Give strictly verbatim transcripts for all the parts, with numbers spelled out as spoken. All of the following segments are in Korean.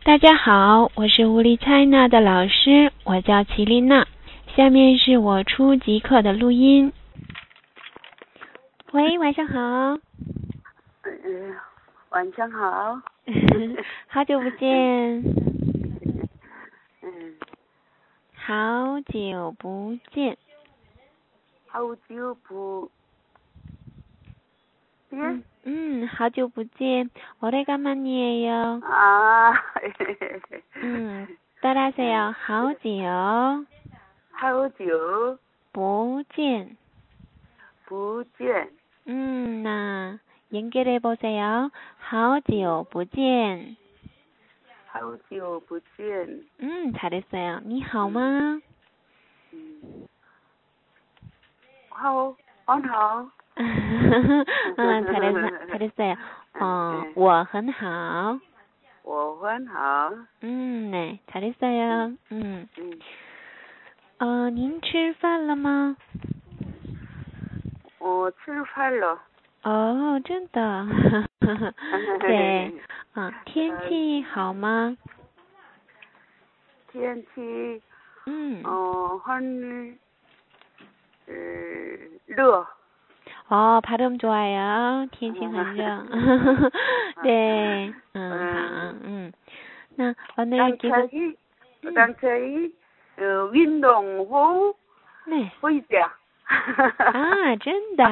大家好，我是无力采纳的老师，我叫齐丽娜。下面是我初级课的录音。喂，晚上好。 嗯，晚上好。 好久不见。 嗯， 好久不见。 好久不见。 嗯, 음, 好久不见. 오래간만이에요. 아. 음, 따라하세요. 好久好久不见. 不见. 음, 나 연결해 보세요. 好久不见. 好久不见. 음, 잘했어요. 你好吗? 음. 好,很好. 음, 잘했어, 잘했어요. 어, 我很好. 我很好. 음, 네, 잘했어요. 음. 음. 어, 您吃饭了吗? 我吃饭了. 어, 真的. 네. 어, 天气好吗? 天气 음. 어, 한 어, 热. 어, 발음 좋아요. 天气很热. 네. 응, 음, 음. 나 오늘 계속 음. 당초이 어, 운동 후 네. 回家. 아, 真的.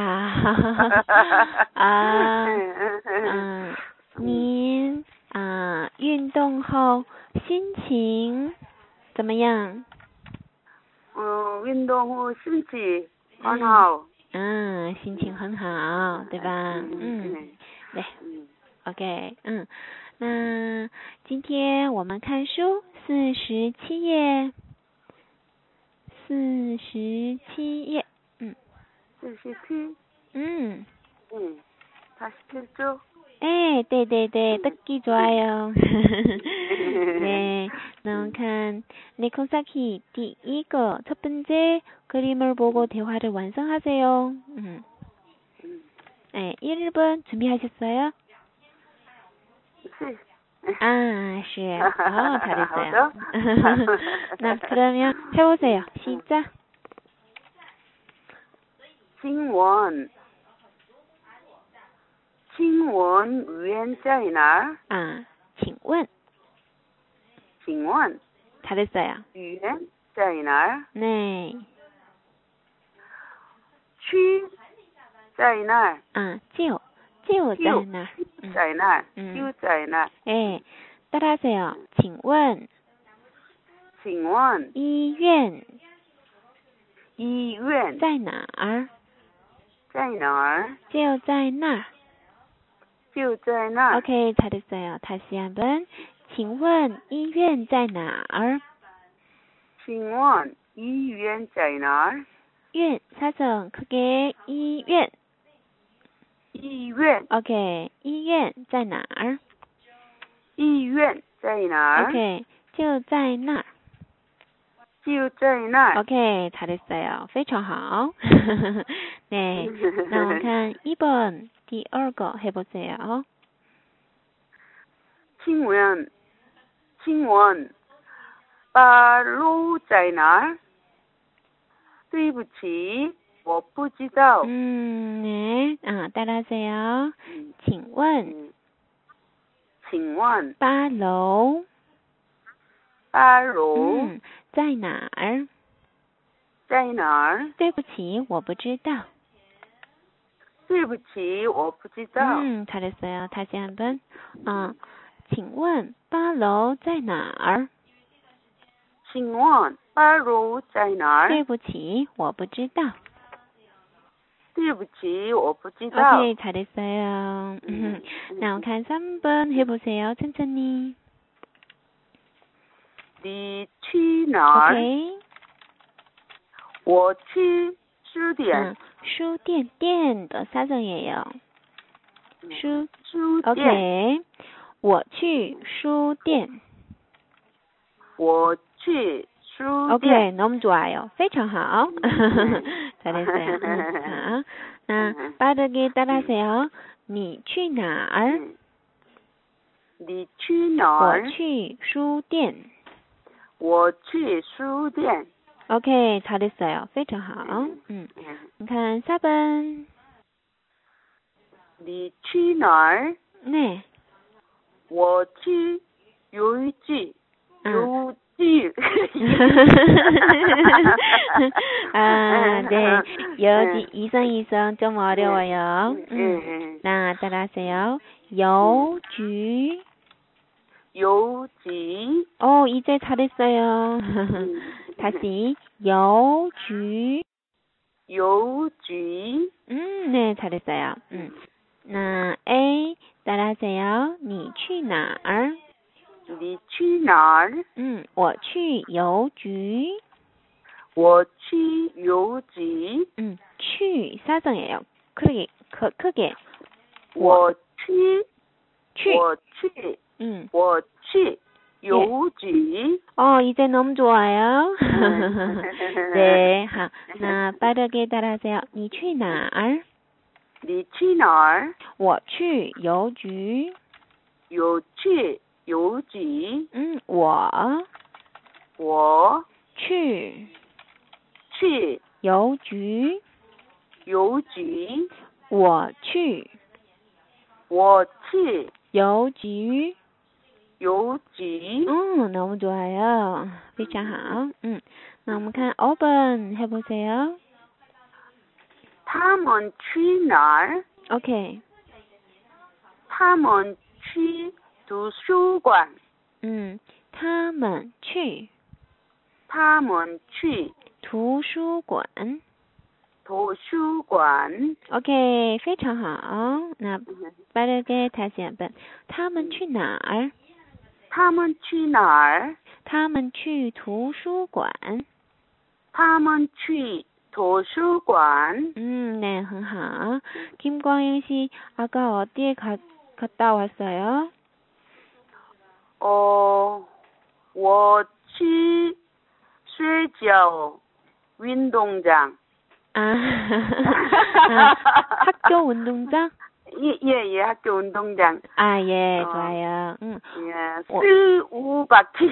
아, 음, 您啊运动后心情怎么样? 어, 운동 후心情很好. 음, 心情很好, 对吧? 음, 네. OK, 嗯，那今天我们看书四十七页，四十七页，嗯， 四十七， 음, 음, 다시 펴줘. 에, 对对对, 듣기 좋아요. 네, 那我们看네코사키第一个첫 번째 그림을 보고 대화를 완성하세요. 음. 네, 일 번 준비하셨어요? 시. 아, 是. 어, 잘했어요. 나 그러면 해보세요. 시작. 칭원, 칭원 위원在哪? 아, 请问. 칭원. 잘했어요. 위원在哪? 네. 去在哪? 아, 就,就在那. 在哪? 음. 就在哪? 네. 따라하세요. 请问. 请问医院医院在哪儿？ 在哪儿？ 就在那儿。 就在那儿。 OK, 잘했어요. 다시 한번. 请问医院在哪儿？ 请问医院在哪儿？ 院, 사성 크게医院. 医院 OK, 医院在哪儿？ 医院在哪儿？ OK, 就在那儿。 就在那儿。 OK, 잘했어요. 非常好. 네, 那我们看이 번, 第二个 해보세요. 请问请问八路在哪儿？对不起，我不知道。 음, 네, 아, 따라하세요. 请问请问八楼八楼 음, 在哪儿？ 在哪儿？ 对不起，我不知道。 对不起，我不知道。 음, 잘했어요. 다시 한번. 어, 请问八楼在哪儿？ 请问八楼在哪儿？ 对不起，我不知道。 对不起，我不知道。 오케이, 잘했어요. 음. 나看삼 번 해보세요. 천천히. 你去哪儿？ 오케이. 我去书店。 음, 书店店的사성이에요. 书书店。 오케이. 我去书店。 我去书店。 오케이, 너무 좋아요. 非常好. 잘했어요. 음, 자, 나 빠르게 따라하세요. 你去哪儿? 你去哪儿? 我去书店。 我去书店。 오케이, 잘했어요. 非常好. 음. 음. 看사 번. 你去哪儿? 네. 我去游戏记. 아. 游记. 아, 네. 여기 이성 이성 좀 어려워요. 음. 음. 나 따라하세요. 여주. 요지. 어, 이제 잘했어요. 음. 다시 여주. 요지. 음, 네, 잘했어요. 음. 나 A 따라하세요. 你去哪儿? 你去哪儿? 음, 我去邮局. 我去邮局. 음, 去 사성이에요. 크게 크, 크게. 我去去. 我去 음. 我去邮局. 어, 이제 너무 좋아요. 네, 하, 나 빠르게 따라하세요. 你去哪儿? 你去哪儿? 我去邮局. 有去邮局. 음, 我我去去邮局. 邮局. 我去我去邮局. 邮局. 음, 너무 좋아요. 非常好. 음. 那我们看오 번 해보세요. 他们去哪儿? 오케이. 他们去图书馆. 음, 他们去他们去图书馆. 图书馆. 오케이, 非常好. 나 빠르게 다시 한번. 他们去哪儿? 他们去哪儿? 他们去图书馆. 他们去图书馆. 음, 네, 很好. 김광영 씨, 아까 어디에 가, 갔다 왔어요? 어, 我去睡觉运动场. 아, 아, 학교 운동장? 예, 예, 예, 학교 운동장. 아, 예, 어. 좋아요. 응. 예, 어. 스무 바퀴,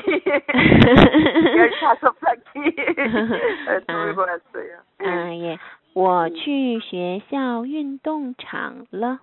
열다섯 바퀴 돌고 왔어요. 예. 아, 예. 我去学校运动场了.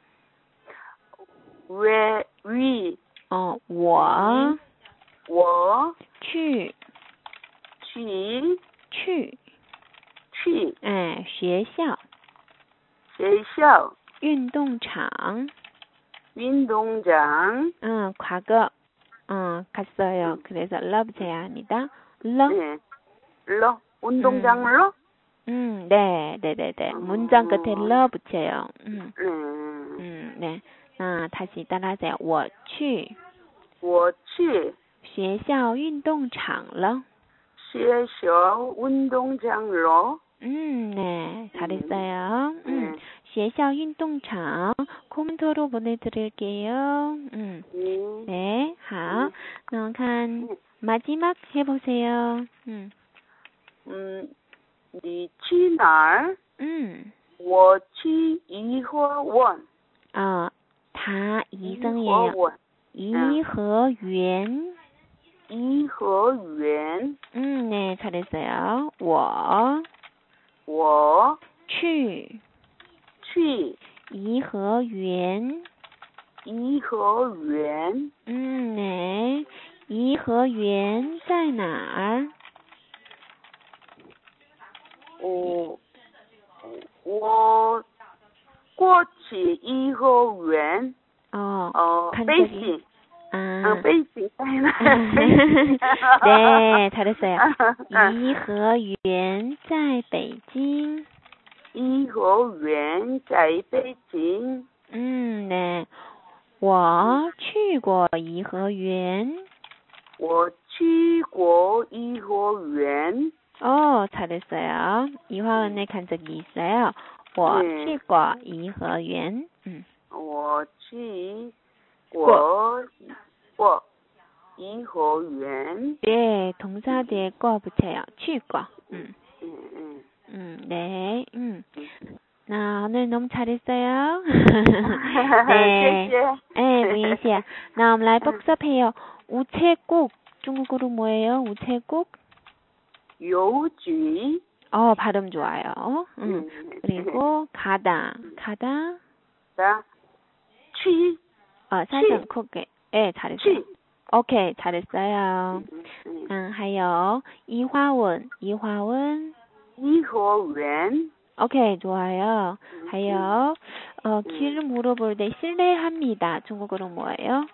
왜, 위, 어, 我我去去去去哎学校学校运动场. 运动场. 응, 과거. 어, 갔어요. 그래서 러 붙여야 합니다. 러. 네. 러, 운동장로? 음, 네, 네, 네, 네. 문장 끝에 러 붙여요. 음, 네. 음, 네. 아, 다시 따라하세요. 我去我去学校运动场了. 学校运动场lo. 음, 네, 잘했어요. 음, 네. 学校运动场 코멘트로 보내드릴게요. 음, 네. 네, 好. 그럼 간 마지막 해보세요. 음, 음, 你去哪儿? 음, 我去颐和园. 어, 다 이성이에요. 颐和园. 이허园. 颐和园. 음, 네, 잘했어요. 我我去去颐和园. 颐和园. 음, 네. 颐和园在哪儿? 어, 我过去颐和园. 어, 어, 간 베이징. 적이- 아, 어, 베이징. 네, 잘했어요. 颐和园在北京. 颐和园在北京. 음, 네. 我去过颐和园. 我去过颐和园. 어, 잘했어요. 이화은의 간 적이 있어요. 我去过颐和园. 음. 我去过过颐和园. 네, 동사 뒤에 거 붙여요. 去过. 음. 음, 음. 음, 네. 음. 나 오늘 너무 잘했어요. 谢谢. 네, 무예시야. 나 오늘 복습해요. 우체국 중국어로 뭐예요? 우체국? 邮局. 어, 발음 좋아요. 응. 그리고 가다. 가다. 자, 취. 어, 사전 코게. 예, 잘했어요. 취. 오케이, 잘했어요. 응, 하요. 이화원. 이화원. 이화원. 오케이, 좋아요. 하요. 어, 길을 물어볼 때 실례합니다. 중국어로 뭐예요?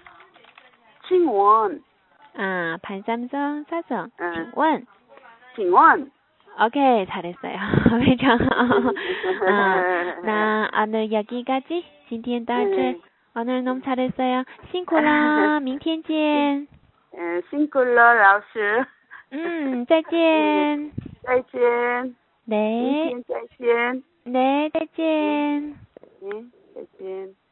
칭원. 아, 반삼성, 사성. 응. 칭원. 칭원. 오케이, 잘했어요. 그죠? 아, 나 오늘 여기까지. 今天到这. 오늘 너무 잘했어요. 辛苦了. 明天见. 嗯，辛苦了，老师。 嗯，再见。 再见。 네. 明天再见。 네, 再见. 네,再见。